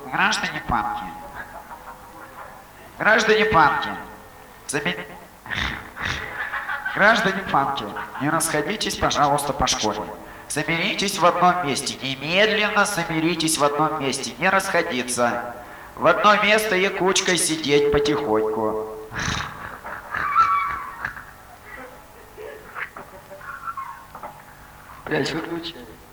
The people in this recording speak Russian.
Граждане Панки. Граждане Панки. Граждане Панки, не расходитесь, пожалуйста, по школе. Соберитесь в одном месте. Немедленно соберитесь в одном месте. Не расходиться. В одно место и кучкой сидеть потихоньку. Блять, выключай.